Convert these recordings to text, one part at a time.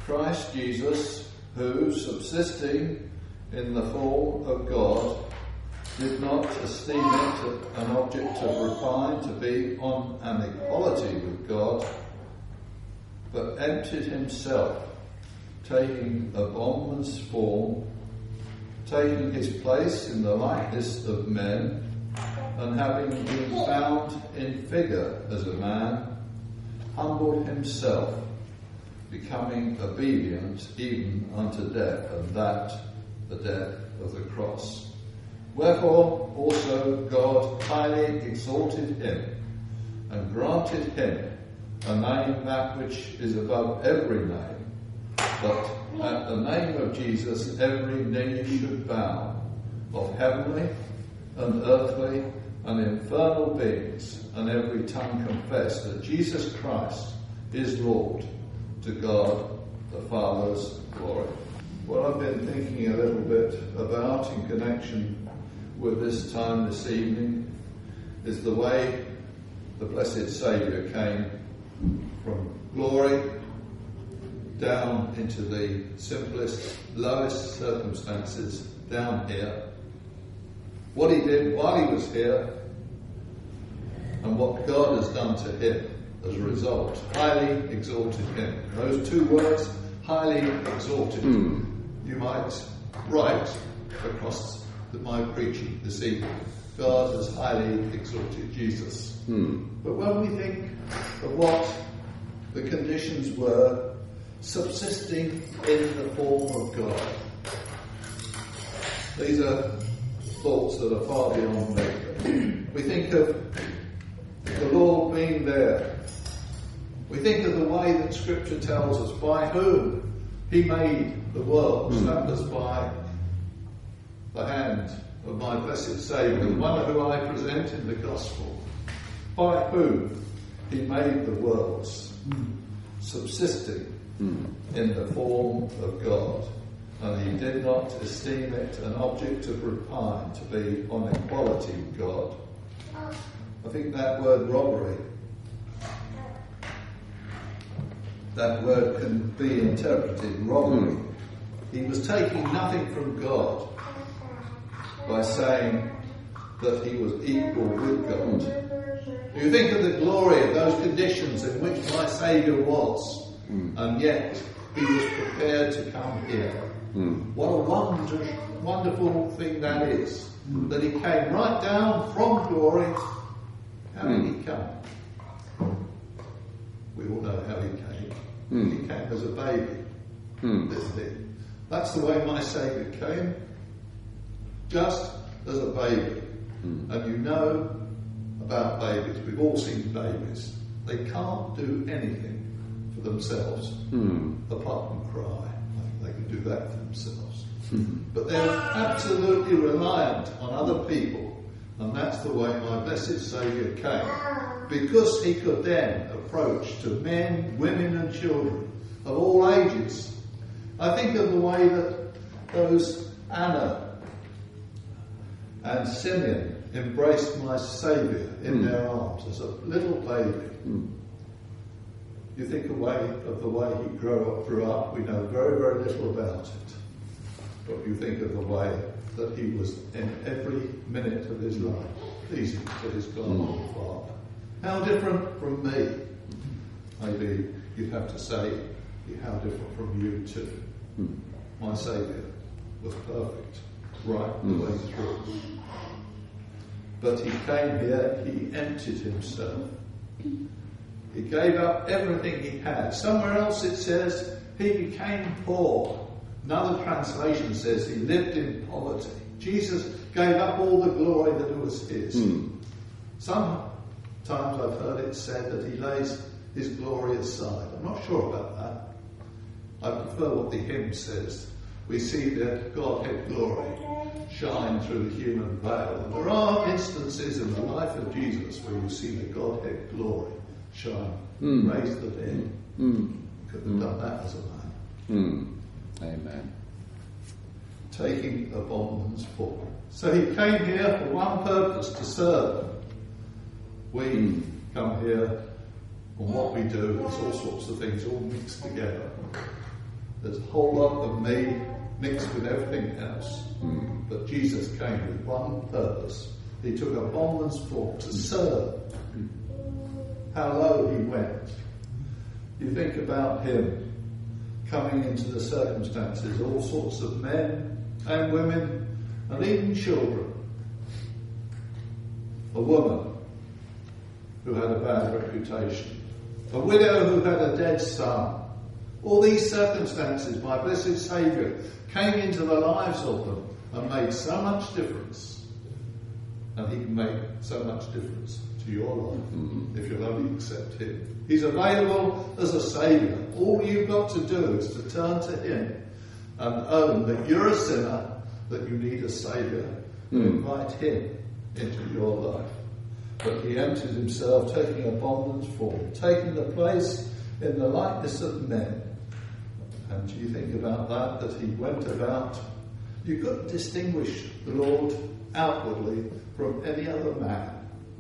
Christ Jesus, who, subsisting in the form of God, did not esteem it an object of repine to be on an equality with God, but emptied himself, taking a bondman's form, taking his place in the likeness of men, and having been found in figure as a man, humbled himself, becoming obedient even unto death, and that the death of the cross. Wherefore also God highly exalted him, and granted him a name that which is above every name, that at the name of Jesus every knee should bow, of heavenly and earthly and infernal beings, and every tongue confess that Jesus Christ is Lord, to God the Father's glory. What I've been thinking a little bit about in connection with this time this evening is the way the blessed Saviour came from glory down into the simplest, lowest circumstances down here. What he did while he was here, and what God has done to him as a result. Highly exalted him. Those two words, highly exalted. You might write across my preaching this evening. God has highly exalted Jesus. But when we think of what the conditions were, subsisting in the form of God, these are thoughts that are far beyond me. We think of the Lord being there. We think of the way that Scripture tells us by whom he made the world. That was by the hand of my blessed Saviour, the one who I present in the Gospel. By whom he made the worlds, subsisting in the form of God. And he did not esteem it an object of repine to be on equality with God. I think that word robbery, that word can be interpreted robbery. He was taking nothing from God by saying that he was equal with God. You think of the glory of those conditions in which my Saviour was, and yet he was prepared to come here. What a wonderful thing that is, that he came right down from glory. How did he come? We all know how he came. He came as a baby, didn't he? That's the way my Saviour came, just as a baby. And you know about babies, we've all seen babies. They can't do anything for themselves apart from cry. I think they can do that for themselves. But they're absolutely reliant on other people. And that's the way my blessed Saviour came. Because he could then approach to men, women and children of all ages. I think of the way that those Anna and Simeon embraced my Saviour in their arms as a little baby. You think of the way he grew up, we know very, very little about it. But you think of the way that he was in every minute of his life pleasing to his God and Father. How different from me? Maybe you'd have to say, how different from you too. My Saviour was perfect, right the way through. But he came here, he emptied himself. He gave up everything he had. Somewhere else it says he became poor. Another translation says he lived in poverty. Jesus gave up all the glory that was his. Sometimes I've heard it said that he lays his glory aside. I'm not sure about that. I prefer what the hymn says. We see the Godhead glory shine through the human veil. And there are instances in the life of Jesus where you see the Godhead glory shine, raise the dead. Could have done that as a man. Amen. Taking a bondman's form. So he came here for one purpose, to serve. We come here, and what we do is all sorts of things all mixed together. There's a whole lot of me mixed with everything else. But Jesus came with one purpose. He took a bondman's form to serve. How low he went. You think about him coming into the circumstances, all sorts of men and women and even children. A woman who had a bad reputation. A widow who had a dead son. All these circumstances, my blessed Saviour came into the lives of them and made so much difference. And he can make so much difference to your life if you'll only accept him. He's available as a Saviour. All you've got to do is to turn to him and own that you're a sinner, that you need a Saviour, and invite him into your life. But he emptied himself, taking a bondman's form, taking the place in the likeness of men. And you think about that he went about. You couldn't distinguish the Lord outwardly from any other man.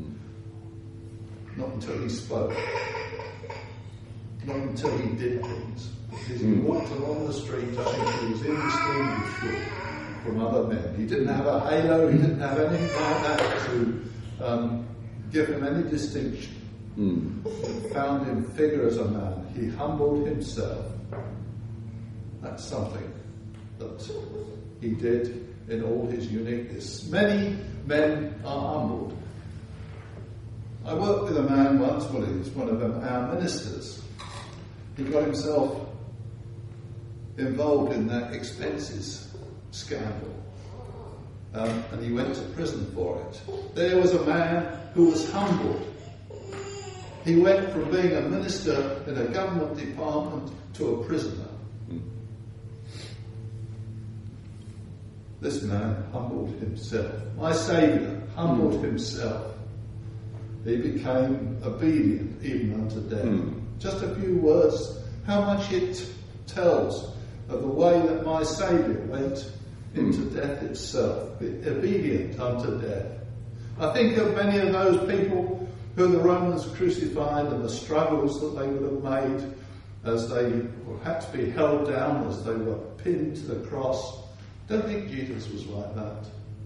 Not until he spoke. Not until he did things. Because he walked along the street, I think he was indistinguishable from other men. He didn't have a halo, he didn't have anything like that to give him any distinction. He found him figure as a man. He humbled himself. That's something that he did in all his uniqueness. Many men are humbled. I worked with a man once, well, he was one of our ministers. He got himself involved in that expenses scandal. And he went to prison for it. There was a man who was humbled. He went from being a minister in a government department to a prisoner. This man humbled himself. My Saviour humbled himself. He became obedient even unto death. Just a few words, how much it tells of the way that my Saviour went into death itself, obedient unto death. I think of many of those people who the Romans crucified and the struggles that they would have made as they had to be held down, as they were pinned to the cross. Don't think Jesus was like that.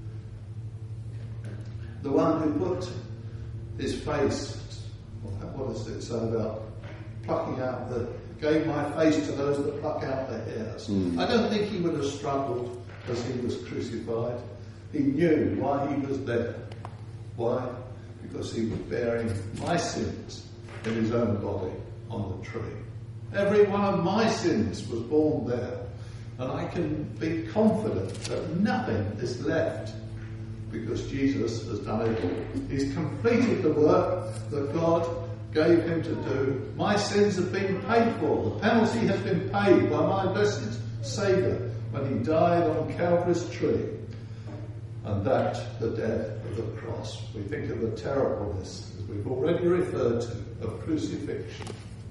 The one who put his face, what does it say about plucking out gave my face to those that pluck out the hairs. I don't think he would have struggled as he was crucified. He knew why he was there. Why? Because he was bearing my sins in his own body on the tree. Every one of my sins was borne there. And I can be confident that nothing is left because Jesus has done it all. He's completed the work that God gave him to do. My sins have been paid for. The penalty has been paid by my blessed Saviour when he died on Calvary's tree. And that, the death of the cross. We think of the terribleness, as we've already referred to, of crucifixion.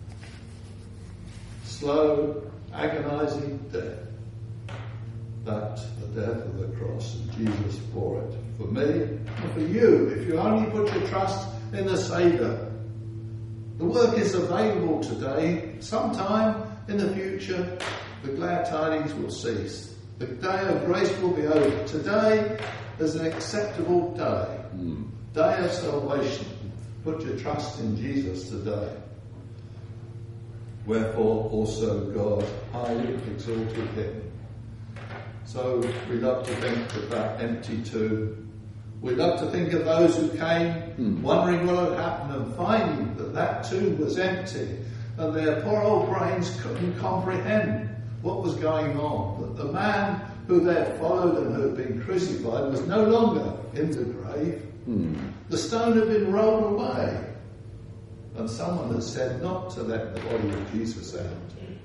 Slow, agonizing death. That, the death of the cross, and Jesus bore it. For me and for you, if you only put your trust in the Saviour. The work is available today. Sometime in the future, the glad tidings will cease. The day of grace will be over. Today is an acceptable day. Day of salvation. Put your trust in Jesus today. Wherefore also God highly exalted him. So we love to think of that empty tomb. We love to think of those who came wondering what had happened and finding that tomb was empty, and their poor old brains couldn't comprehend what was going on. That the man who they had followed and who had been crucified was no longer in the grave. The stone had been rolled away. And someone had said not to let the body of Jesus out.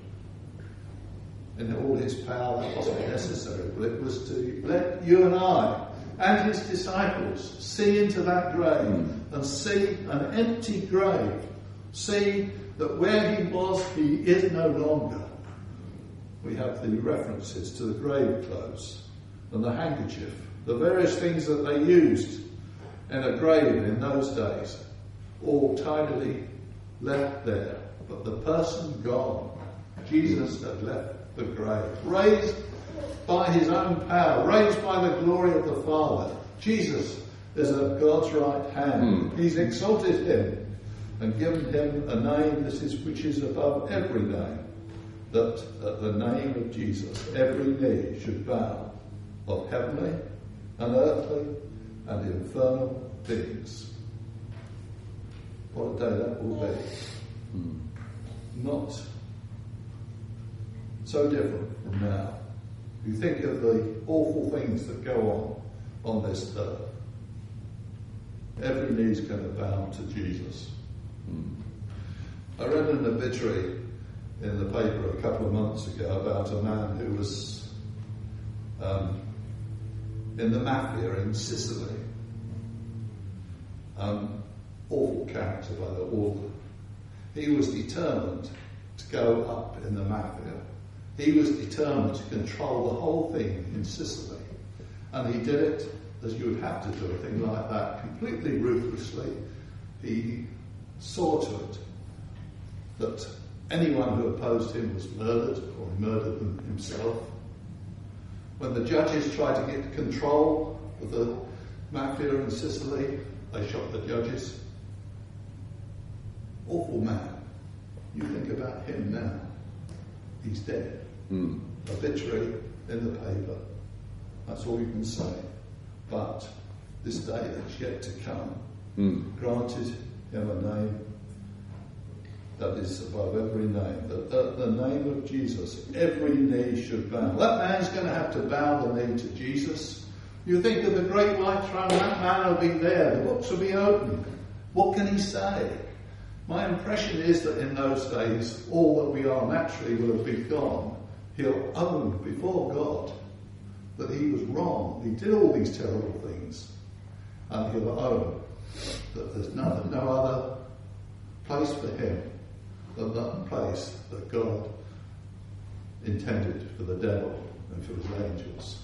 In all his power, that wasn't necessary, but it was to let you and I and his disciples see into that grave and see an empty grave. See that where he was, he is no longer. We have the references to the grave clothes and the handkerchief, the various things that they used in a grave in those days, all tidily left there. But the person gone, Jesus had left the grave, raised by his own power, raised by the glory of the Father. Jesus is at God's right hand. He's exalted him and given him a name which is above every name, that at the name of Jesus every knee should bow, of heavenly and earthly and infernal beings. What a day that will be. Not so different from now. You think of the awful things that go on this earth. Every knee's going to bow to Jesus. I read an obituary in the paper a couple of months ago about a man who was in the mafia in Sicily. Awful character by the order. He was determined to go up in the mafia. He was determined to control the whole thing in Sicily. And he did it as you would have to do a thing like that, completely ruthlessly. He saw to it that anyone who opposed him was murdered, or he murdered them himself. When the judges tried to get control of the mafia in Sicily, they shot the judges. Awful man. You think about him now. He's dead. Obituary in the paper. That's all you can say. But this day that's yet to come, granted him a name that is above every name. That at the name of Jesus, every knee should bow. That man's going to have to bow the knee to Jesus. You think of the great white throne, that man will be there. The books will be open. What can he say? My impression is that in those days, all that we are naturally will have been gone. He'll own before God that he was wrong. He did all these terrible things. And he'll own that there's no other place for him than that place that God intended for the devil and for his angels.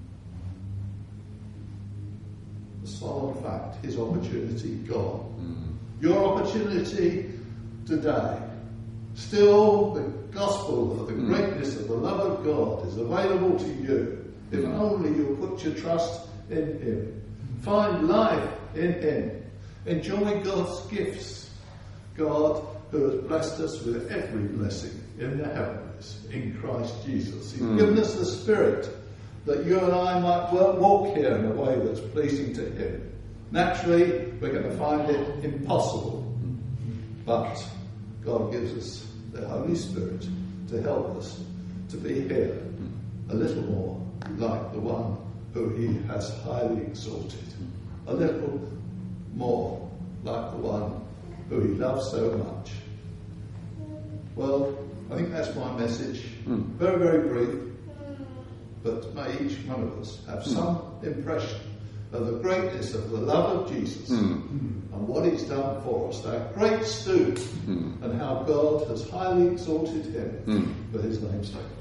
The solemn fact, his opportunity gone. Your opportunity today. Still, the gospel of the greatness of the love of God is available to you. If only you put your trust in him. Find life in him. Enjoy God's gifts. God who has blessed us with every blessing in the heavens in Christ Jesus. He's given us the Spirit that you and I might walk here in a way that's pleasing to him. Naturally, we're going to find it impossible. But God gives us the Holy Spirit to help us to be here a little more like the one who he has highly exalted. A little more like the one who he loves so much. Well, I think that's my message. Very, very brief. But may each one of us have some impression of the greatness of the love of Jesus and what he's done for us, that great student, and how God has highly exalted him for his name's sake.